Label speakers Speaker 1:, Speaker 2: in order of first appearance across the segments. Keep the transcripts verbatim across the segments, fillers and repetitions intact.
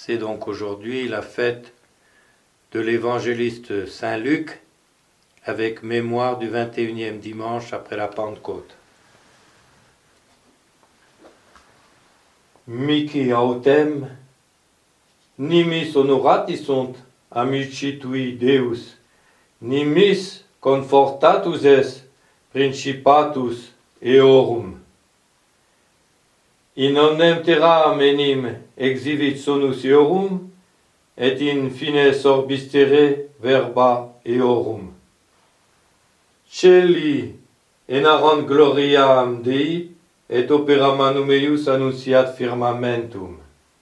Speaker 1: C'est donc aujourd'hui la fête de l'évangéliste Saint Luc, avec mémoire du vingt et unième dimanche après la Pentecôte. Mici autem, nimis honorati sunt amicitui Deus, nimis confortatus es principatus eorum. In omnem terram enim exhibit sonus eorum, et in fine sorbistere verba eorum. Celi enaron gloriam Dei, et opera manum eius annunciat firmamentum.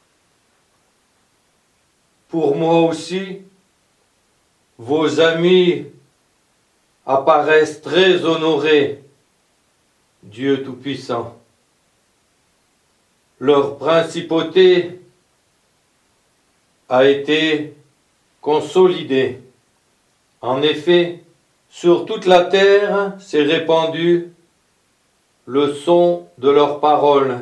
Speaker 1: Pour moi aussi, vos amis apparaissent très honorés, Dieu Tout-Puissant. Leur principauté a été consolidée. En effet, sur toute la terre s'est répandu le son de leurs paroles,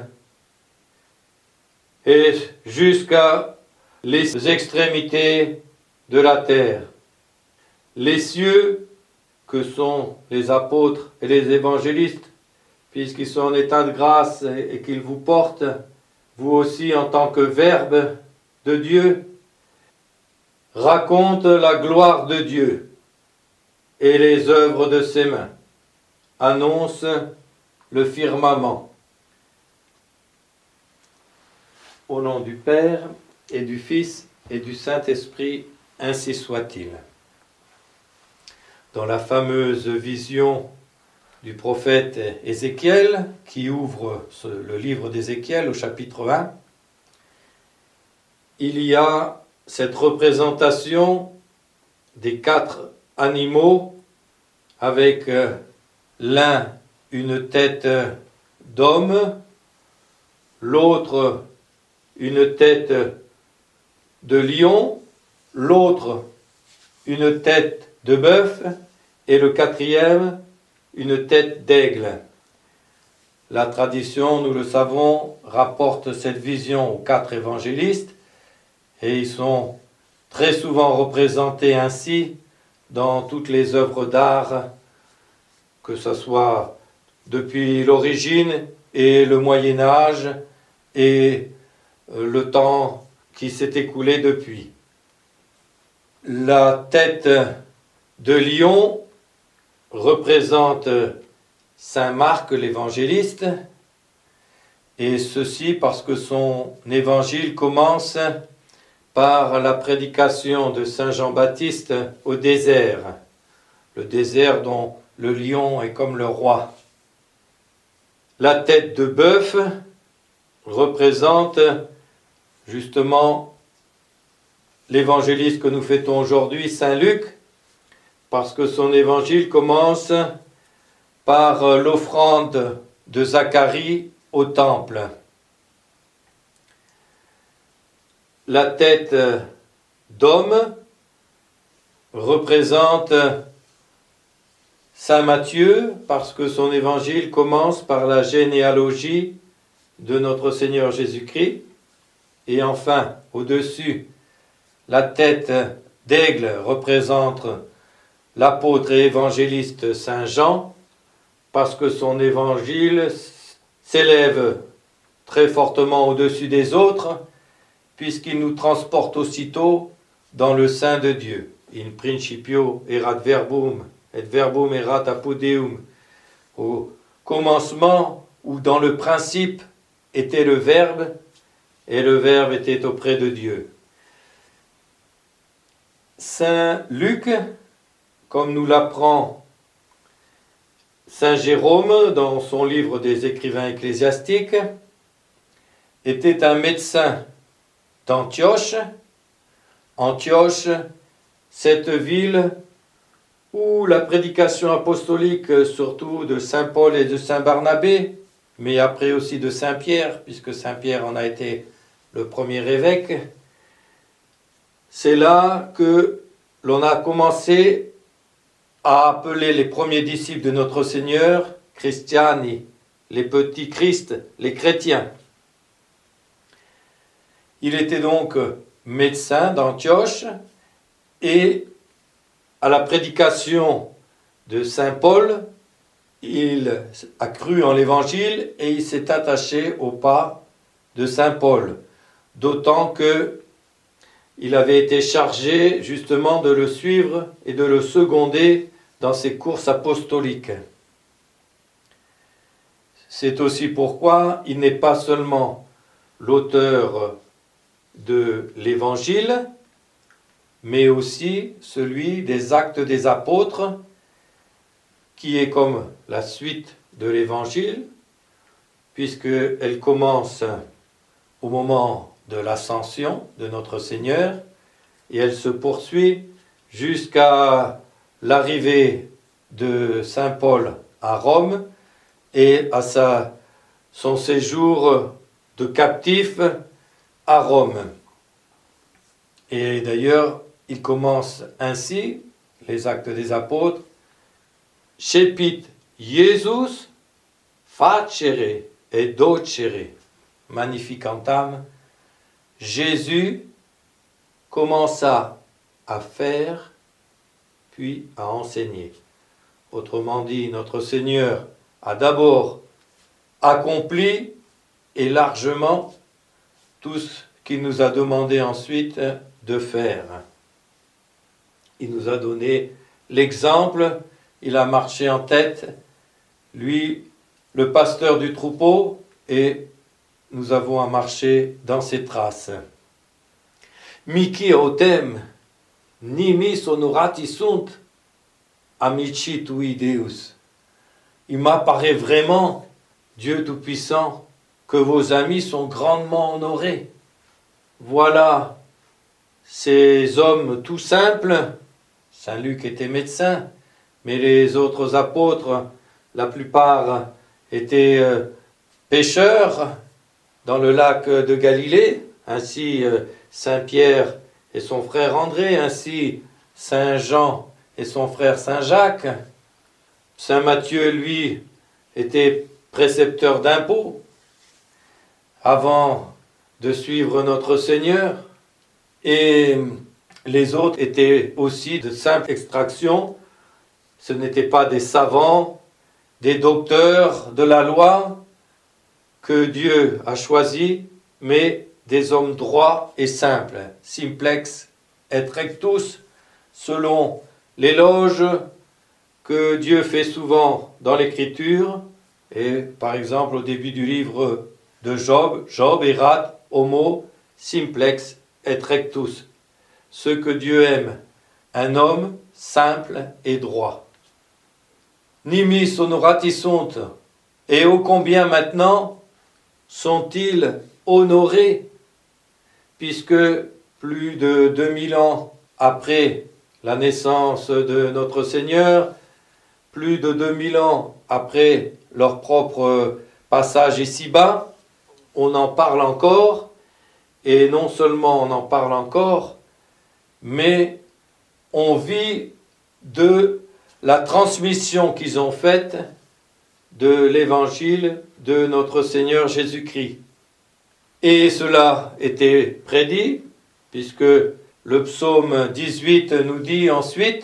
Speaker 1: et jusqu'à les extrémités de la terre. Les cieux, que sont les apôtres et les évangélistes, puisqu'ils sont en état de grâce et qu'ils vous portent, vous aussi en tant que Verbe de Dieu, racontent la gloire de Dieu et les œuvres de ses mains, annoncent le firmament. Au nom du Père et du Fils et du Saint-Esprit, ainsi soit-il. Dans la fameuse vision du prophète Ézéchiel, qui ouvre le livre d'Ézéchiel au chapitre un, il y a cette représentation des quatre animaux avec l'un une tête d'homme, l'autre une tête de lion, l'autre une tête de bœuf et le quatrième une tête d'aigle. La tradition, nous le savons, rapporte cette vision aux quatre évangélistes et ils sont très souvent représentés ainsi dans toutes les œuvres d'art, que ce soit depuis l'origine et le Moyen-Âge et le temps qui s'est écoulé depuis. La tête de lion représente Saint Marc l'évangéliste, et ceci parce que son évangile commence par la prédication de Saint Jean-Baptiste au désert, le désert dont le lion est comme le roi. La tête de bœuf représente justement l'évangéliste que nous fêtons aujourd'hui, Saint Luc, parce que son évangile commence par l'offrande de Zacharie au temple. La tête d'homme représente Saint Matthieu, parce que son évangile commence par la généalogie de notre Seigneur Jésus-Christ. Et enfin, au-dessus, la tête d'aigle représente l'apôtre et évangéliste Saint Jean, parce que son évangile s'élève très fortement au-dessus des autres, puisqu'il nous transporte aussitôt dans le sein de Dieu. In principio erat verbum, et verbum erat apud Deum. Au commencement, ou dans le principe, était le Verbe, et le Verbe était auprès de Dieu. Saint Luc, comme nous l'apprend Saint Jérôme dans son livre des écrivains ecclésiastiques, était un médecin d'Antioche. Antioche, cette ville où la prédication apostolique, surtout de Saint Paul et de Saint Barnabé, mais après aussi de Saint Pierre, puisque Saint Pierre en a été le premier évêque, c'est là que l'on a commencé à appeler les premiers disciples de notre Seigneur Christiani, les petits Christ, les chrétiens. Il était donc médecin d'Antioche, et à la prédication de saint Paul, il a cru en l'Évangile et il s'est attaché au pas de saint Paul, d'autant que il avait été chargé justement de le suivre et de le seconder dans ses courses apostoliques. C'est aussi pourquoi il n'est pas seulement l'auteur de l'Évangile, mais aussi celui des Actes des Apôtres, qui est comme la suite de l'Évangile, puisqu'elle commence au moment de l'ascension de notre Seigneur, et elle se poursuit jusqu'à l'arrivée de saint Paul à Rome et à sa, son séjour de captif à Rome. Et d'ailleurs, il commence ainsi, les Actes des Apôtres, « Cepit Iesus facere et docere magnificantam » Jésus commença à faire, puis à enseigner. Autrement dit, notre Seigneur a d'abord accompli et largement tout ce qu'il nous a demandé ensuite de faire. Il nous a donné l'exemple, il a marché en tête, lui, le pasteur du troupeau, et nous avons à marcher dans ses traces. Mici autem nimis honorati sunt amici tui Deus. Il m'apparaît vraiment, Dieu Tout-Puissant, que vos amis sont grandement honorés. Voilà ces hommes tout simples. Saint Luc était médecin, mais les autres apôtres, la plupart étaient euh, pêcheurs dans le lac de Galilée, ainsi euh, Saint Pierre et son frère André, ainsi Saint Jean et son frère Saint Jacques. Saint Matthieu, lui, était précepteur d'impôts avant de suivre notre Seigneur, et les autres étaient aussi de simple extraction. Ce n'étaient pas des savants, des docteurs de la loi que Dieu a choisis, mais des hommes droits et simples, simplex et rectus, selon l'éloge que Dieu fait souvent dans l'Écriture, et par exemple au début du livre de Job, Job erat homo simplex et rectus, ce que Dieu aime, un homme simple et droit. Nimis honorati sunt, et ô combien maintenant sont-ils honorés, puisque plus de deux mille ans après la naissance de notre Seigneur, plus de deux mille ans après leur propre passage ici-bas, on en parle encore, et non seulement on en parle encore, mais on vit de la transmission qu'ils ont faite de l'évangile de notre Seigneur Jésus-Christ. Et cela était prédit, puisque le psaume dix-huit nous dit ensuite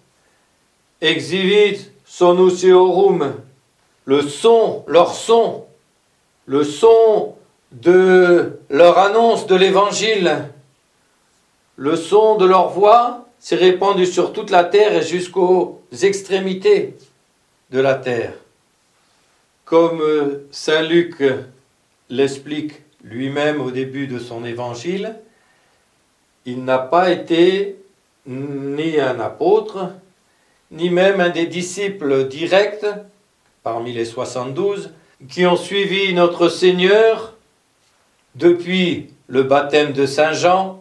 Speaker 1: « Exhibit sonus eorum » le son, leur son, le son de leur annonce de l'évangile, le son de leur voix s'est répandu sur toute la terre et jusqu'aux extrémités de la terre. Comme saint Luc l'explique lui-même au début de son évangile, il n'a pas été ni un apôtre, ni même un des disciples directs, parmi les soixante-douze, qui ont suivi notre Seigneur depuis le baptême de Saint Jean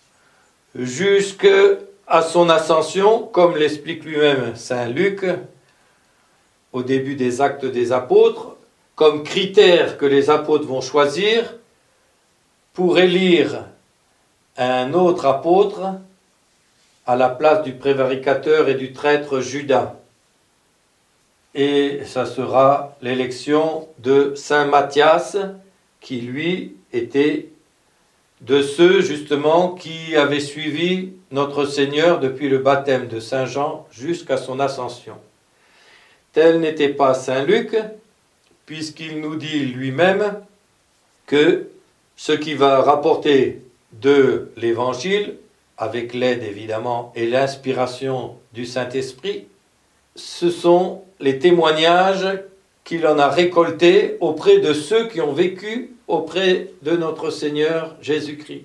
Speaker 1: jusqu'à son ascension, comme l'explique lui-même Saint Luc, au début des Actes des Apôtres, comme critère que les apôtres vont choisir pour élire un autre apôtre à la place du prévaricateur et du traître Judas. Et ça sera l'élection de saint Matthias, qui lui était de ceux justement qui avaient suivi notre Seigneur depuis le baptême de Saint Jean jusqu'à son ascension. Tel n'était pas Saint Luc, puisqu'il nous dit lui-même que ce qui va rapporter de l'Évangile, avec l'aide évidemment et l'inspiration du Saint-Esprit, ce sont les témoignages qu'il en a récoltés auprès de ceux qui ont vécu auprès de notre Seigneur Jésus-Christ.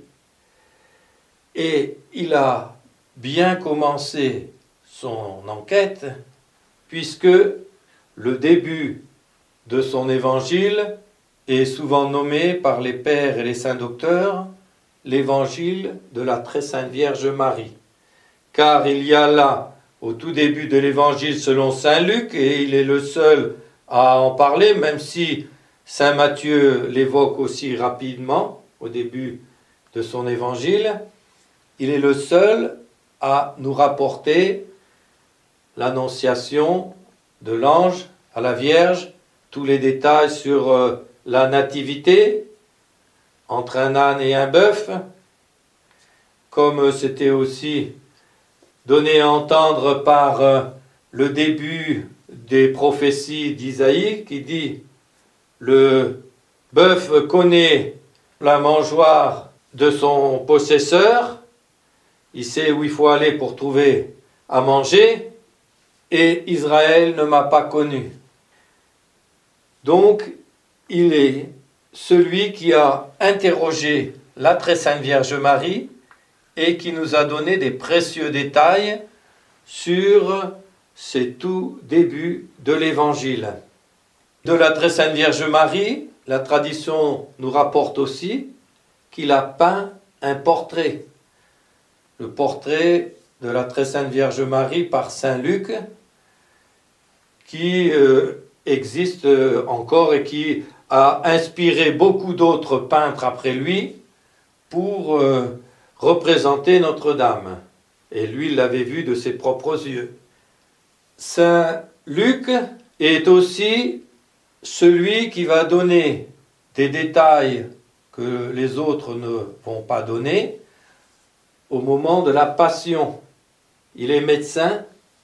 Speaker 1: Et il a bien commencé son enquête, puisque le début de son évangile est souvent nommé par les pères et les saints docteurs l'évangile de la très sainte Vierge Marie. Car il y a là, au tout début de l'évangile selon saint Luc, et il est le seul à en parler, même si saint Matthieu l'évoque aussi rapidement au début de son évangile, il est le seul à nous rapporter l'annonciation de l'ange à la Vierge, tous les détails sur euh, la nativité entre un âne et un bœuf, comme c'était aussi donné à entendre par euh, le début des prophéties d'Isaïe, qui dit « Le bœuf connaît la mangeoire de son possesseur, il sait où il faut aller pour trouver à manger, et Israël ne m'a pas connu. » Donc, il est celui qui a interrogé la très sainte Vierge Marie et qui nous a donné des précieux détails sur ces tout débuts de l'Évangile. De la très sainte Vierge Marie, la tradition nous rapporte aussi qu'il a peint un portrait. Le portrait de la très sainte Vierge Marie par saint Luc, qui euh, existe encore et qui a inspiré beaucoup d'autres peintres après lui pour euh, représenter Notre-Dame. Et lui, il l'avait vu de ses propres yeux. Saint Luc est aussi celui qui va donner des détails que les autres ne vont pas donner au moment de la Passion. Il est médecin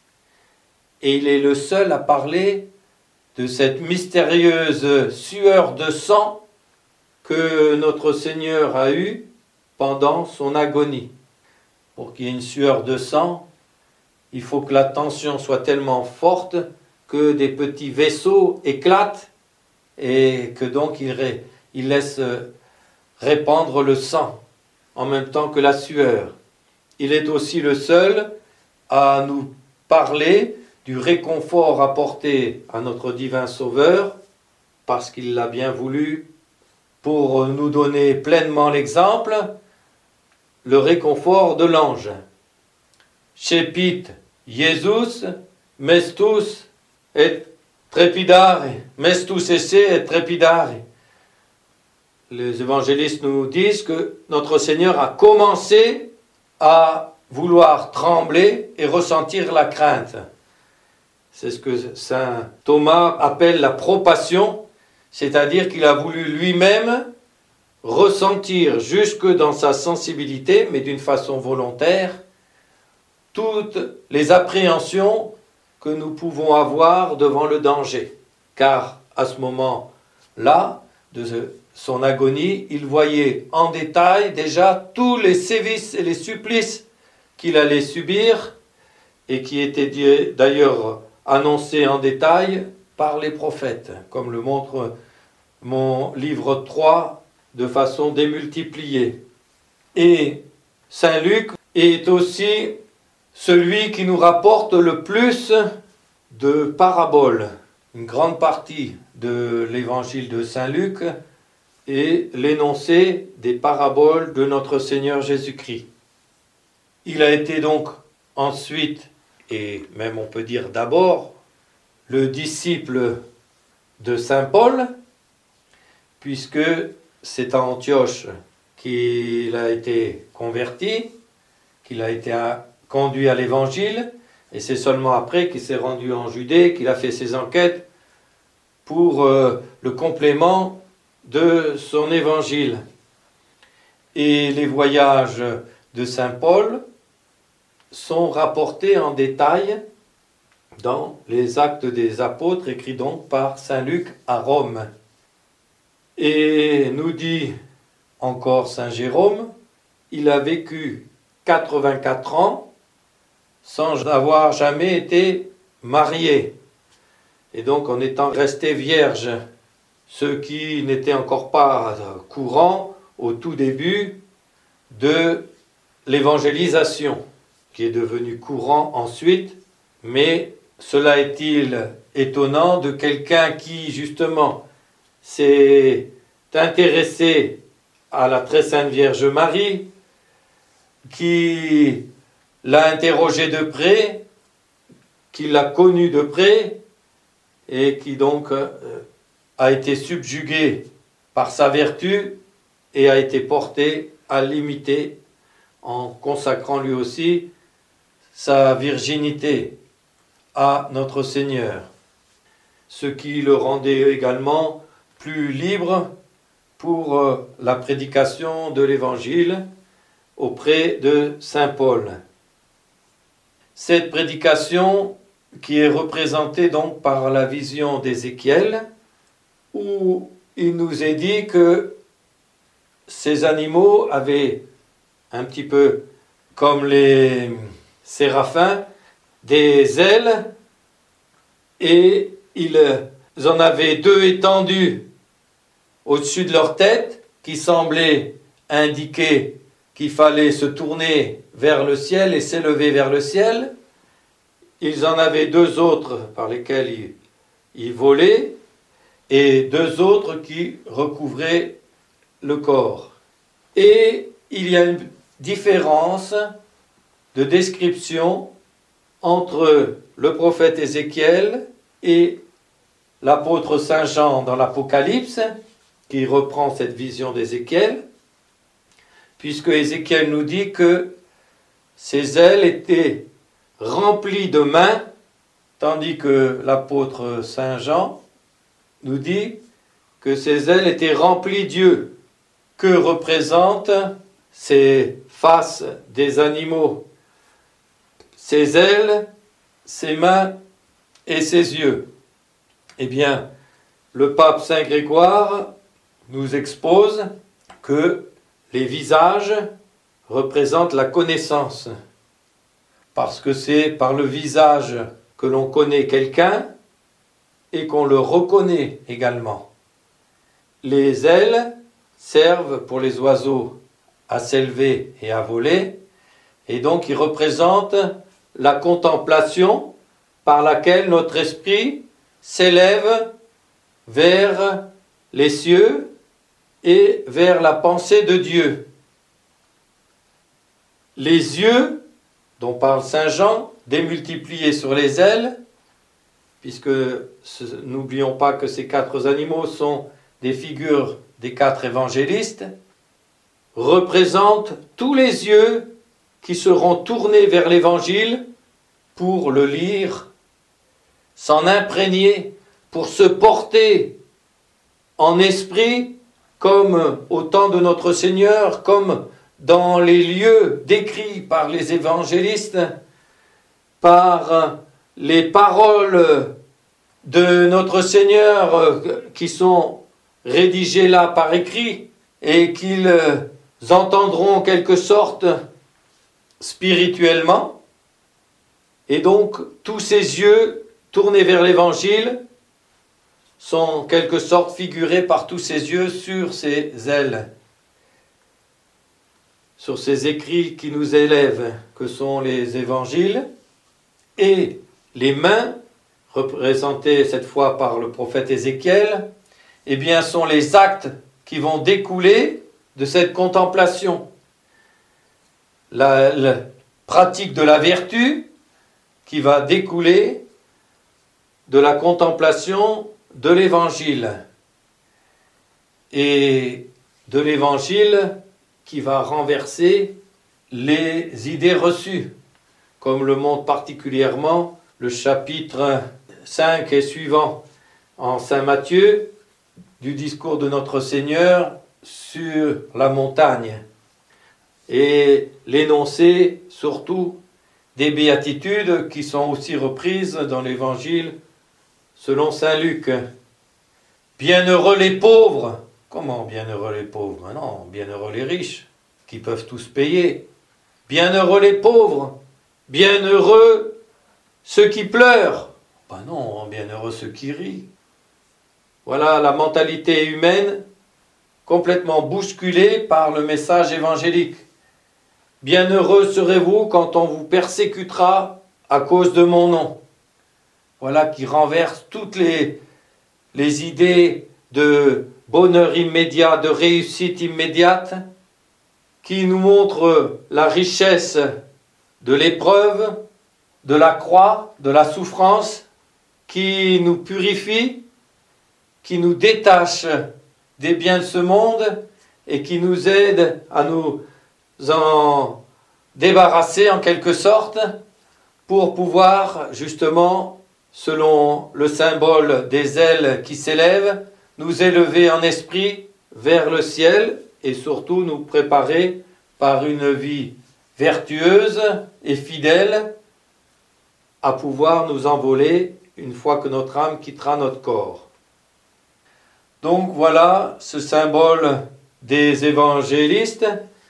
Speaker 1: et il est le seul à parler de cette mystérieuse sueur de sang que notre Seigneur a eue pendant son agonie. Pour qu'il y ait une sueur de sang, il faut que la tension soit tellement forte que des petits vaisseaux éclatent et que donc il, ré, il laisse répandre le sang en même temps que la sueur. Il est aussi le seul à nous parler du réconfort apporté à notre divin Sauveur, parce qu'il l'a bien voulu, pour nous donner pleinement l'exemple, le réconfort de l'ange. Cepit Jesus mestus et trepidare, mestus esse et trepidare. Les évangélistes nous disent que notre Seigneur a commencé à vouloir trembler et ressentir la crainte. C'est ce que saint Thomas appelle la propassion, c'est-à-dire qu'il a voulu lui-même ressentir jusque dans sa sensibilité, mais d'une façon volontaire, toutes les appréhensions que nous pouvons avoir devant le danger. Car à ce moment-là, de son agonie, il voyait en détail déjà tous les sévices et les supplices qu'il allait subir et qui étaient d'ailleurs annoncés en détail par les prophètes, comme le montre mon livre trois de façon démultipliée. Et saint Luc est aussi celui qui nous rapporte le plus de paraboles. Une grande partie de l'évangile de saint Luc est l'énoncé des paraboles de notre Seigneur Jésus-Christ. Il a été donc ensuite, et même on peut dire d'abord, le disciple de saint Paul, puisque c'est à Antioche qu'il a été converti, qu'il a été conduit à l'évangile, et c'est seulement après qu'il s'est rendu en Judée, qu'il a fait ses enquêtes pour euh, le complément de son évangile. et les voyages de saint Paul sont rapportés en détail dans les Actes des Apôtres, écrits donc par saint Luc à Rome. Et nous dit encore saint Jérôme, il a vécu quatre-vingt-quatre ans sans avoir jamais été marié, et donc en étant resté vierge, ce qui n'était encore pas courant au tout début de l'évangélisation, qui est devenu courant ensuite, mais cela est-il étonnant de quelqu'un qui, justement, s'est intéressé à la très sainte Vierge Marie, qui l'a interrogée de près, qui l'a connue de près, et qui donc euh, a été subjugué par sa vertu et a été porté à l'imiter en consacrant lui aussi sa virginité à notre Seigneur, ce qui le rendait également plus libre pour euh, la prédication de l'Évangile auprès de saint Paul. Cette prédication qui est représentée donc par la vision d'Ézéchiel, où il nous est dit que ces animaux avaient un petit peu comme les séraphins des ailes, et ils en avaient deux étendues au-dessus de leur tête qui semblaient indiquer qu'il fallait se tourner vers le ciel et s'élever vers le ciel. Ils en avaient deux autres par lesquels ils, ils volaient et deux autres qui recouvraient le corps. Et il y a une différence de description entre le prophète Ézéchiel et l'apôtre Saint Jean dans l'Apocalypse, qui reprend cette vision d'Ézéchiel, puisque Ézéchiel nous dit que ses ailes étaient remplies de mains, tandis que l'apôtre Saint Jean nous dit que ses ailes étaient remplies d'yeux. Que représentent ces faces des animaux, ses ailes, ses mains et ses yeux? Eh bien, le pape Saint Grégoire nous expose que les visages représentent la connaissance, parce que c'est par le visage que l'on connaît quelqu'un et qu'on le reconnaît également. Les ailes servent pour les oiseaux à s'élever et à voler, et donc ils représentent la contemplation par laquelle notre esprit s'élève vers les cieux et vers la pensée de Dieu. Les yeux, dont parle saint Jean, démultipliés sur les ailes, puisque n'oublions pas que ces quatre animaux sont des figures des quatre évangélistes, représentent tous les yeux qui seront tournés vers l'Évangile pour le lire, s'en imprégner, pour se porter en esprit, comme au temps de notre Seigneur, comme dans les lieux décrits par les évangélistes, par les paroles de notre Seigneur qui sont rédigées là par écrit et qu'ils entendront en quelque sorte spirituellement. Et donc, tous ces yeux tournés vers l'Évangile sont en quelque sorte figurés par tous ces yeux sur ces ailes, sur ces écrits qui nous élèvent, que sont les évangiles, et les mains, représentées cette fois par le prophète Ézéchiel, eh bien, sont les actes qui vont découler de cette contemplation. La, la pratique de la vertu qui va découler de la contemplation de l'Évangile, et de l'Évangile qui va renverser les idées reçues, comme le montre particulièrement le chapitre cinq et suivant en saint Matthieu du discours de notre Seigneur sur la montagne. et l'énoncé surtout des béatitudes qui sont aussi reprises dans l'évangile selon saint Luc. Bienheureux les pauvres. Comment bienheureux les pauvres? Non, bienheureux les riches qui peuvent tous payer. Bienheureux les pauvres. Bienheureux ceux qui pleurent. Ben non, bienheureux ceux qui rient. Voilà la mentalité humaine complètement bousculée par le message évangélique. Bienheureux serez-vous quand on vous persécutera à cause de mon nom. Voilà qui renverse toutes les, les idées de bonheur immédiat, de réussite immédiate, qui nous montre la richesse de l'épreuve, de la croix, de la souffrance, qui nous purifie, qui nous détache des biens de ce monde et qui nous aide à nous en débarrasser en quelque sorte pour pouvoir justement, selon le symbole des ailes qui s'élèvent, nous élever en esprit vers le ciel et surtout nous préparer par une vie vertueuse et fidèle à pouvoir nous envoler une fois que notre âme quittera notre corps. Donc voilà ce symbole des évangélistes,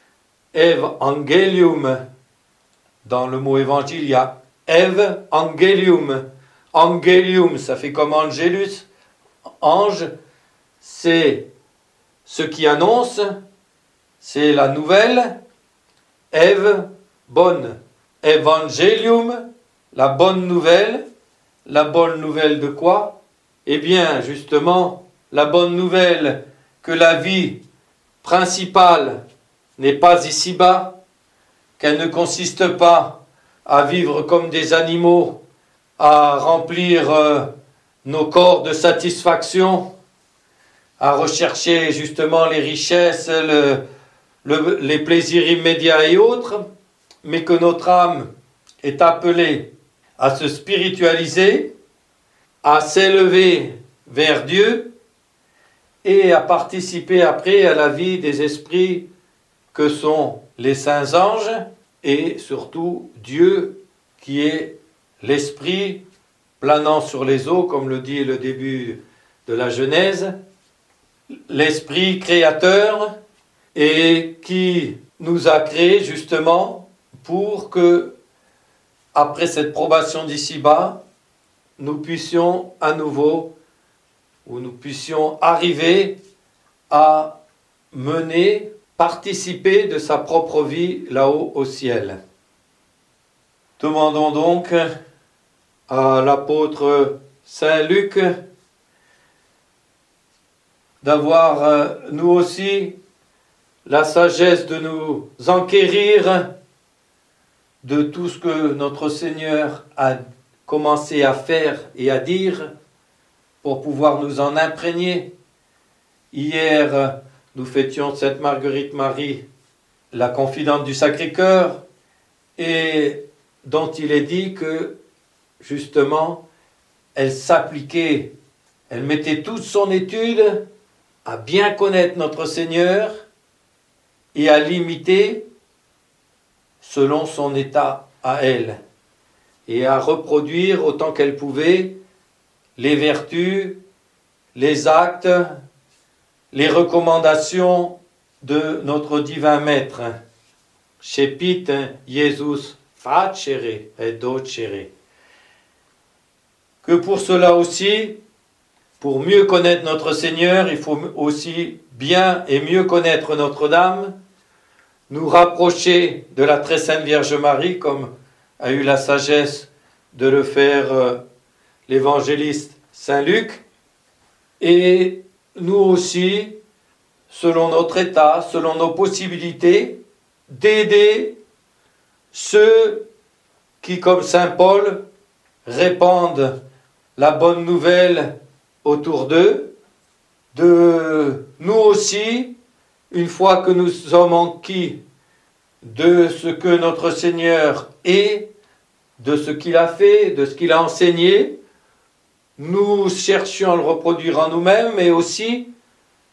Speaker 1: Evangelium. Dans le mot évangile, il y a Evangelium. Angelium, ça fait comme Angelus. Ange, c'est ce qui annonce, c'est la nouvelle. Ev, bonne. Evangelium, la bonne nouvelle. La bonne nouvelle de quoi? Eh bien, justement, la bonne nouvelle que la vie principale n'est pas ici-bas, qu'elle ne consiste pas à vivre comme des animaux, à remplir euh, nos corps de satisfaction, à rechercher justement les richesses, le, le, les plaisirs immédiats et autres, mais que notre âme est appelée à se spiritualiser, à s'élever vers Dieu et à participer après à la vie des esprits que sont les saints anges et surtout Dieu qui est l'esprit planant sur les eaux, comme le dit le début de la Genèse, l'esprit créateur et qui nous a créés justement pour que, après cette probation d'ici-bas, nous puissions à nouveau, ou nous puissions arriver à mener, participer de sa propre vie là-haut au ciel. Demandons donc à l'apôtre Saint Luc d'avoir nous aussi la sagesse de nous enquérir de tout ce que notre Seigneur a commencé à faire et à dire pour pouvoir nous en imprégner. Hier, nous fêtions Sainte Marguerite Marie, la confidente du Sacré-Cœur, et dont il est dit que, justement, elle s'appliquait, elle mettait toute son étude à bien connaître notre Seigneur et à l'imiter selon son état à elle, et à reproduire autant qu'elle pouvait les vertus, les actes, les recommandations de notre divin Maître. Cepit Jesus facere et docere. Que pour cela aussi, pour mieux connaître notre Seigneur, il faut aussi bien et mieux connaître Notre-Dame, nous rapprocher de la très sainte Vierge Marie, comme a eu la sagesse de le faire euh, l'évangéliste Saint Luc, et nous aussi, selon notre état, selon nos possibilités, d'aider ceux qui, comme Saint Paul, répandent la bonne nouvelle autour d'eux, de nous aussi, une fois que nous sommes enquis de ce que notre Seigneur est, de ce qu'il a fait, de ce qu'il a enseigné, nous cherchions à le reproduire en nous-mêmes, mais aussi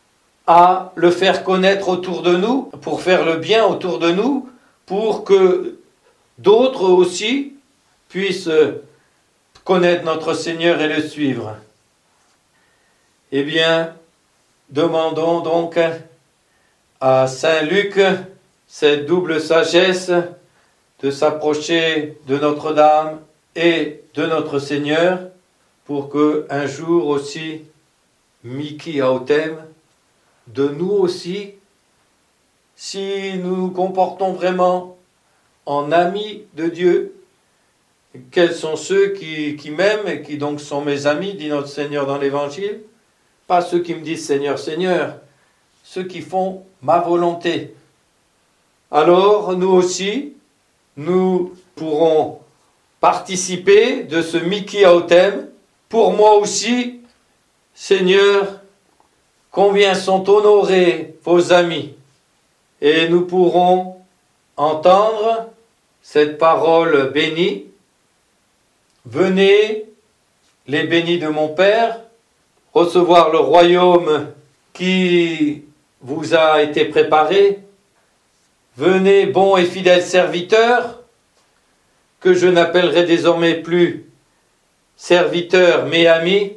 Speaker 1: à le faire connaître autour de nous, pour faire le bien autour de nous, pour que d'autres aussi puissent connaître notre Seigneur et le suivre. Eh bien, demandons donc à Saint Luc cette double sagesse de s'approcher de Notre-Dame et de notre Seigneur pour que un jour aussi, Miki Autem, de nous aussi, si nous nous comportons vraiment en amis de Dieu, quels sont ceux qui, qui m'aiment et qui donc sont mes amis, dit notre Seigneur dans l'Évangile? Pas ceux qui me disent Seigneur, Seigneur, ceux qui font ma volonté. Alors, nous aussi, nous pourrons participer de ce Miki Autem. Pour moi aussi, Seigneur, combien sont honorés vos amis. Et nous pourrons entendre cette parole bénie. Venez, les bénis de mon Père, recevoir le royaume qui vous a été préparé. Venez, bons et fidèles serviteurs, que je n'appellerai désormais plus serviteurs mais amis,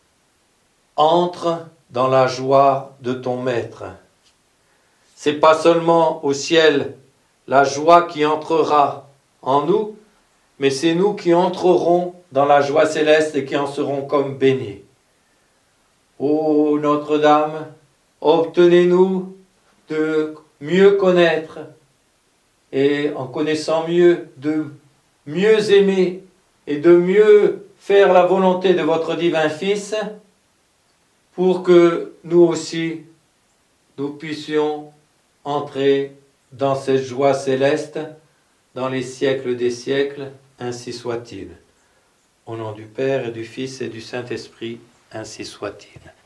Speaker 1: entre dans la joie de ton Maître. C'est pas seulement au ciel la joie qui entrera en nous, mais c'est nous qui entrerons dans la joie céleste et qui en serons comme bénis. Ô Notre-Dame, obtenez-nous de mieux connaître et en connaissant mieux, de mieux aimer et de mieux faire la volonté de votre divin Fils pour que nous aussi, nous puissions entrer dans cette joie céleste dans les siècles des siècles, ainsi soit-il. Au nom du Père et du Fils et du Saint-Esprit, ainsi soit-il.